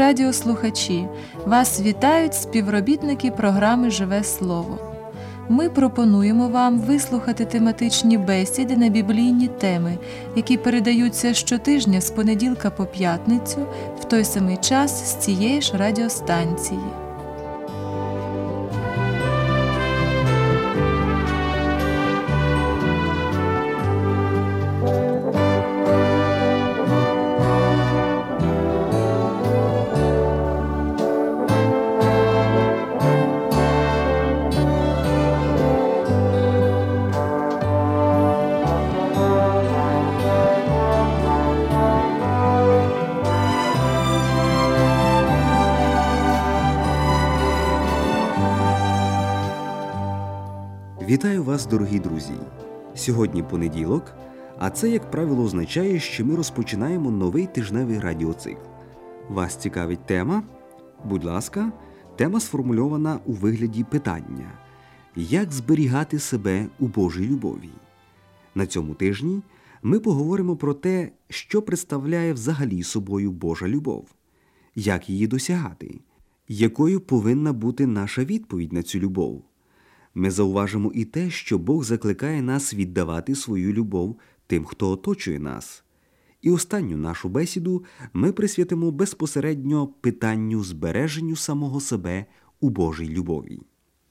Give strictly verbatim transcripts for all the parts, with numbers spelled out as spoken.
радіослухачі! Вас вітають співробітники програми «Живе слово». Ми пропонуємо вам вислухати тематичні бесіди на біблійні теми, які передаються щотижня з понеділка по п'ятницю в той самий час з цієї ж радіостанції. Вітаю вас, дорогі друзі! Сьогодні понеділок, а це, як правило, означає, що ми розпочинаємо новий тижневий радіоцикл. Вас цікавить тема? Будь ласка, тема сформульована у вигляді питання «Як зберігати себе у Божій любові?». На цьому тижні ми поговоримо про те, що представляє взагалі собою Божа любов, як її досягати, якою повинна бути наша відповідь на цю любов. Ми зауважимо і те, що Бог закликає нас віддавати свою любов тим, хто оточує нас. І останню нашу бесіду ми присвятимо безпосередньо питанню збереженню самого себе у Божій любові.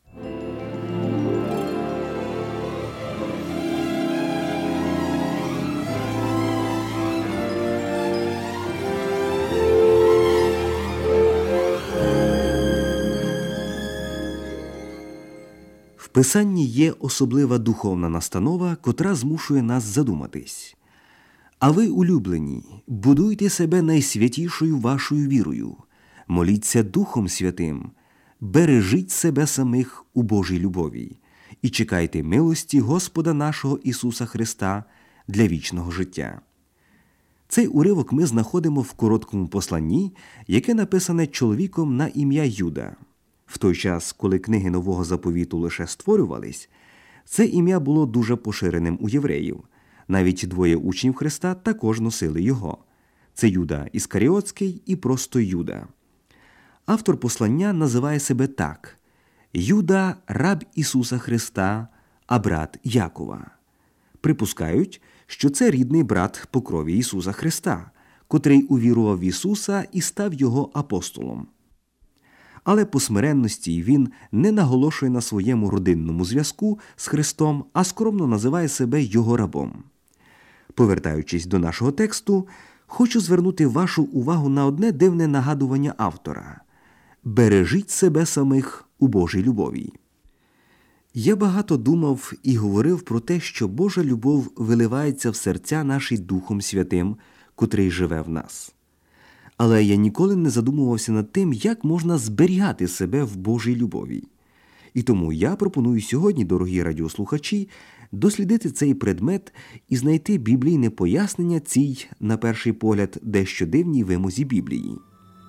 В Писанні є особлива духовна настанова, котра змушує нас задуматись. «А ви, улюблені, будуйте себе найсвятішою вашою вірою, моліться Духом Святим, бережіть себе самих у Божій любові і чекайте милості Господа нашого Ісуса Христа для вічного життя». Цей уривок ми знаходимо в короткому посланні, яке написане чоловіком на ім'я Юда. В той час, коли книги Нового Заповіту лише створювались, це ім'я було дуже поширеним у євреїв. Навіть двоє учнів Христа також носили його. Це Юда Іскаріотський і просто Юда. Автор послання називає себе так: «Юда – раб Ісуса Христа, а брат Якова». Припускають, що це рідний брат по крові Ісуса Христа, котрий увірував в Ісуса і став його апостолом. Але по смиренності він не наголошує на своєму родинному зв'язку з Христом, а скромно називає себе його рабом. Повертаючись до нашого тексту, хочу звернути вашу увагу на одне дивне нагадування автора – «Бережіть себе самих у Божій любові». Я багато думав і говорив про те, що Божа любов виливається в серця наші Духом Святим, котрий живе в нас. Але я ніколи не задумувався над тим, як можна зберігати себе в Божій любові. І тому я пропоную сьогодні, дорогі радіослухачі, дослідити цей предмет і знайти біблійне пояснення цій, на перший погляд, дещо дивній вимозі Біблії.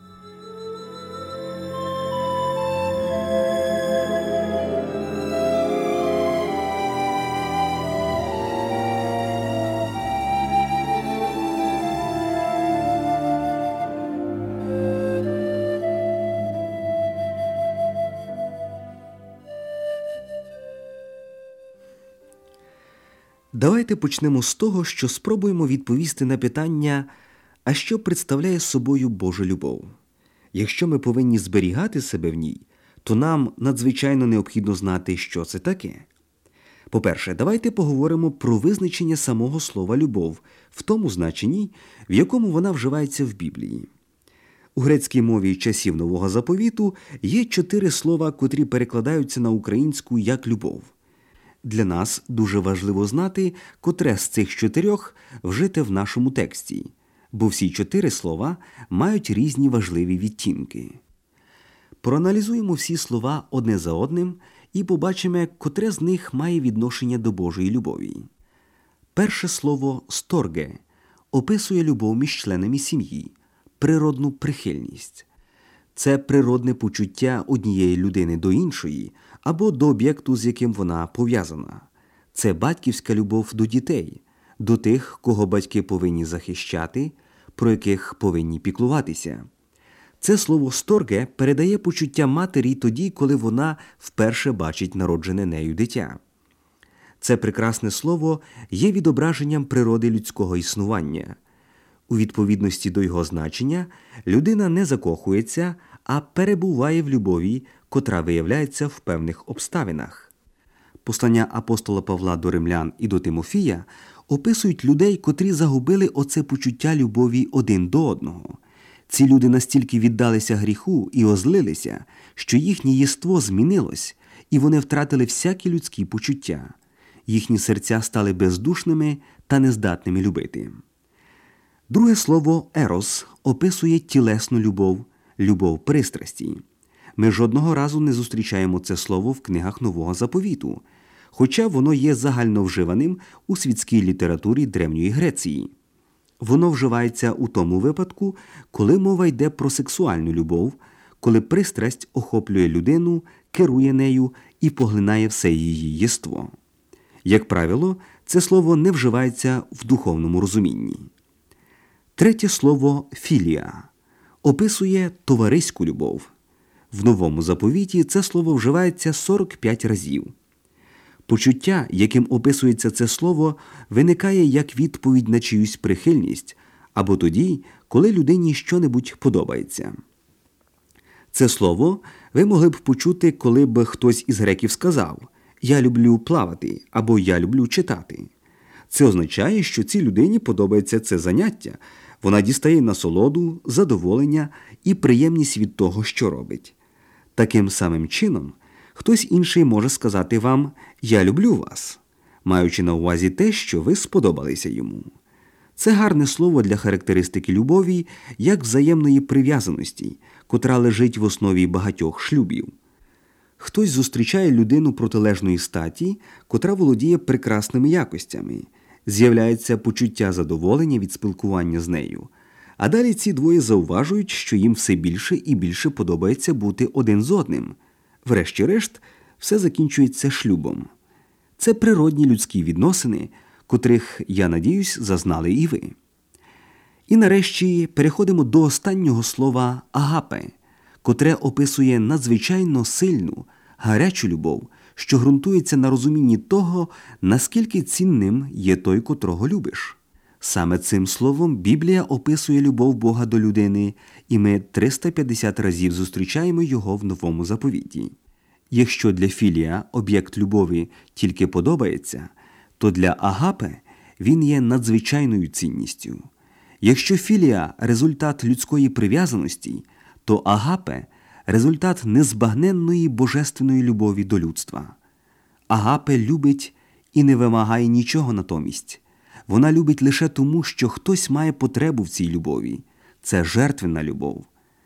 Давайте почнемо з того, що спробуємо відповісти на питання, а що представляє собою Божа любов? Якщо ми повинні зберігати себе в ній, то нам надзвичайно необхідно знати, що це таке. По-перше, давайте поговоримо про визначення самого слова «любов» в тому значенні, в якому вона вживається в Біблії. У грецькій мові часів Нового Заповіту є чотири слова, котрі перекладаються на українську як «любов». Для нас дуже важливо знати, котре з цих чотирьох вжите в нашому тексті, бо всі чотири слова мають різні важливі відтінки. Проаналізуємо всі слова одне за одним і побачимо, котре з них має відношення до Божої любові. Перше слово «сторге» описує любов між членами сім'ї, природну прихильність. Це природне почуття однієї людини до іншої або до об'єкту, з яким вона пов'язана. Це батьківська любов до дітей, до тих, кого батьки повинні захищати, про яких повинні піклуватися. Це слово «сторге» передає почуття матері тоді, коли вона вперше бачить народжене нею дитя. Це прекрасне слово є відображенням природи людського існування. У відповідності до його значення людина не закохується, а перебуває в любові, котра виявляється в певних обставинах. Послання апостола Павла до римлян і до Тимофія описують людей, котрі загубили оце почуття любові один до одного. Ці люди настільки віддалися гріху і озлилися, що їхнє єство змінилось, і вони втратили всякі людські почуття. Їхні серця стали бездушними та нездатними любити. Друге слово «ерос» описує тілесну любов, любов пристрасті. Ми жодного разу не зустрічаємо це слово в книгах Нового Заповіту, хоча воно є загальновживаним у світській літературі Древньої Греції. Воно вживається у тому випадку, коли мова йде про сексуальну любов, коли пристрасть охоплює людину, керує нею і поглинає все її єство. Як правило, це слово не вживається в духовному розумінні. Третє слово «філія» описує товариську любов. В Новому Заповіті це слово вживається сорок п'ять разів. Почуття, яким описується це слово, виникає як відповідь на чиюсь прихильність або тоді, коли людині що-небудь подобається. Це слово ви могли б почути, коли б хтось із греків сказав «я люблю плавати» або «я люблю читати». Це означає, що цій людині подобається це заняття, вона дістає насолоду, задоволення і приємність від того, що робить. Таким самим чином, хтось інший може сказати вам «я люблю вас», маючи на увазі те, що ви сподобалися йому. Це гарне слово для характеристики любові, як взаємної прив'язаності, котра лежить в основі багатьох шлюбів. Хтось зустрічає людину протилежної статі, котра володіє прекрасними якостями. З'являється почуття задоволення від спілкування з нею. А далі ці двоє зауважують, що їм все більше і більше подобається бути один з одним. Врешті-решт, все закінчується шлюбом. Це природні людські відносини, котрих, я надіюсь, зазнали і ви. І нарешті переходимо до останнього слова «агапе», котре описує надзвичайно сильну, гарячу любов, що ґрунтується на розумінні того, наскільки цінним є той, котрого любиш. Саме цим словом Біблія описує любов Бога до людини, і ми триста п'ятдесят разів зустрічаємо його в Новому Заповіті. Якщо для філія об'єкт любові тільки подобається, то для агапе він є надзвичайною цінністю. Якщо філія – результат людської прив'язаності, то агапе – результат незбагненної божественної любові до людства. Агапе любить і не вимагає нічого натомість. Вона любить лише тому, що хтось має потребу в цій любові. Це жертвенна любов.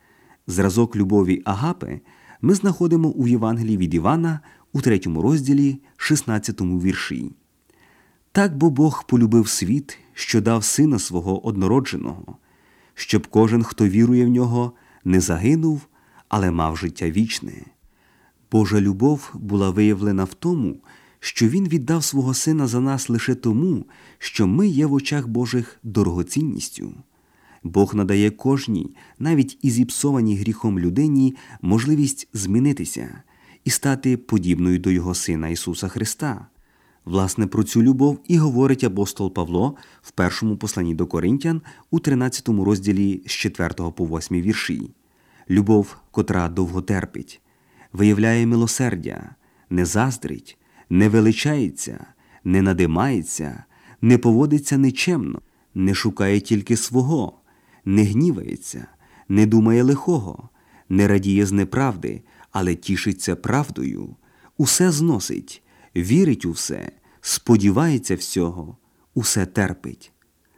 Зразок любові агапе ми знаходимо у Євангелії від Івана у третьому розділі, шістнадцятому вірші. «Так бо Бог полюбив світ, що дав Сина Свого однородженого, щоб кожен, хто вірує в Нього, не загинув, але мав життя вічне. Божа любов була виявлена в тому, що Він віддав свого Сина за нас лише тому, що ми є в очах Божих дорогоцінністю. Бог надає кожній, навіть і зіпсованій гріхом людині, можливість змінитися і стати подібною до Його Сина Ісуса Христа. Власне, про цю любов і говорить апостол Павло в першому посланні до Коринтян у тринадцятому розділі з четвертого по восьмий вірші. Любов, котра довго терпить, виявляє милосердя, не заздрить, не величається, не надимається, не поводиться нечемно, не шукає тільки свого, не гнівається, не думає лихого, не радіє з неправди, але тішиться правдою, усе зносить, вірить у все, сподівається всього, усе терпить.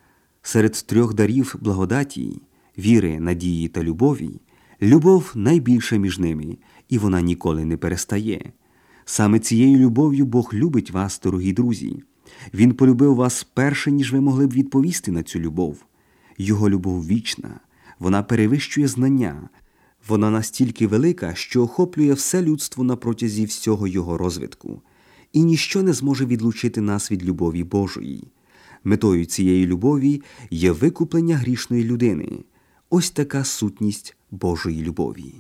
Серед трьох дарів благодаті, віри, надії та любові, любов найбільша між ними, і вона ніколи не перестає. Саме цією любов'ю Бог любить вас, дорогі друзі. Він полюбив вас перше, ніж ви могли б відповісти на цю любов. Його любов вічна, вона перевищує знання. Вона настільки велика, що охоплює все людство на протязі всього його розвитку. І ніщо не зможе відлучити нас від любові Божої. Метою цієї любові є викуплення грішної людини. Ось така сутність Божої любові.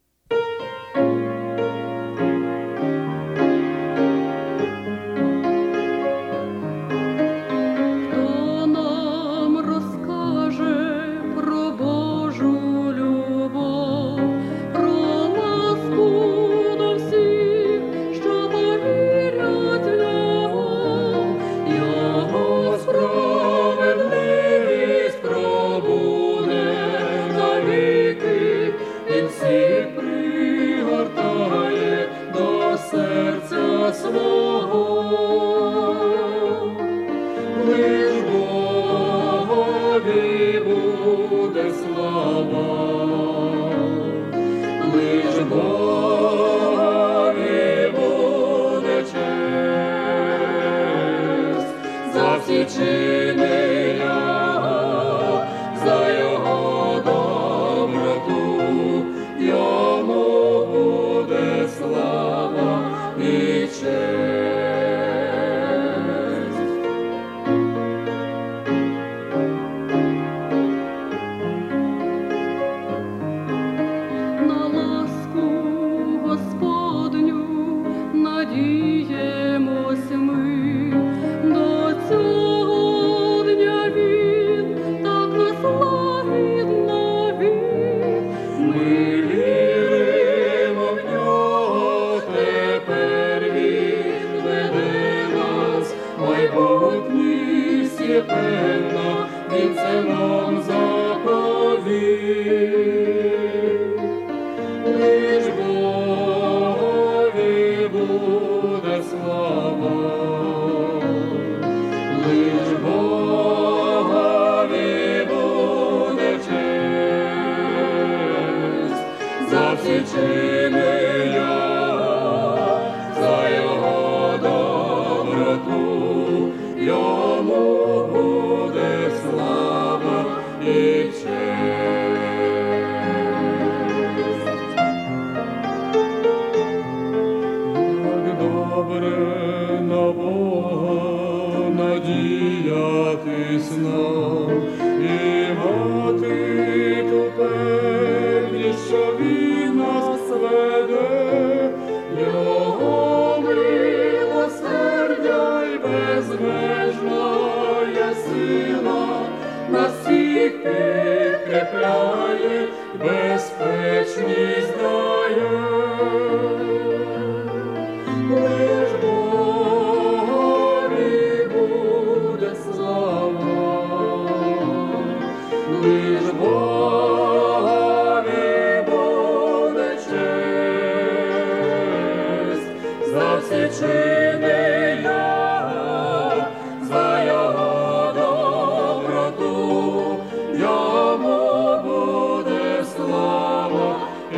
Він це нам заповів. Лиш Богові буде слава, лиш Богові буде честь за всі чини Його, за Його доброту. Йому буде слава і честь. Як добре на Бога надіятись нам і мати ту певність, що Він нас веде, Його милосердя й безмежна є сила, нас всіх підкріпляє, безпечність дає. Лиш Богові буде слава, лиш Богові буде честь за всі чини Його, за Його доброту. Йому буде слава і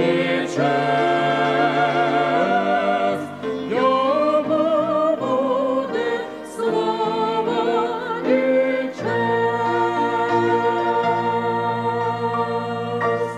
честь. Йому буде слава і честь.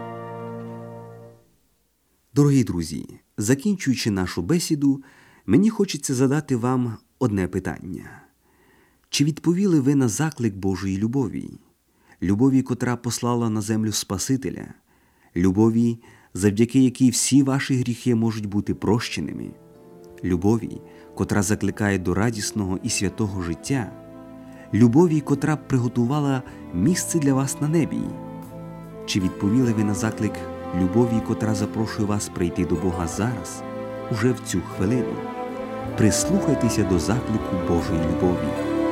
Дорогі друзі, закінчуючи нашу бесіду, мені хочеться задати вам одне питання. Чи відповіли ви на заклик Божої любові? Любові, котра послала на землю Спасителя? Любові, завдяки якій всі ваші гріхи можуть бути прощеними? Любові, котра закликає до радісного і святого життя? Любові, котра приготувала місце для вас на небі? Чи відповіли ви на заклик любові, котра запрошує вас прийти до Бога зараз, уже в цю хвилину? Прислухайтеся до заклику Божої любові.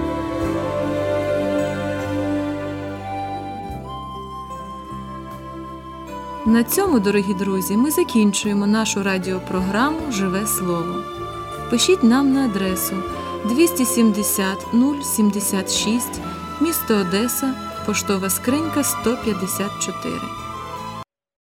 На цьому, дорогі друзі, ми закінчуємо нашу радіопрограму «Живе Слово». Пишіть нам на адресу двісті сімдесят нуль сімдесят шість, місто Одеса, поштова скринька сто п'ятдесят чотири.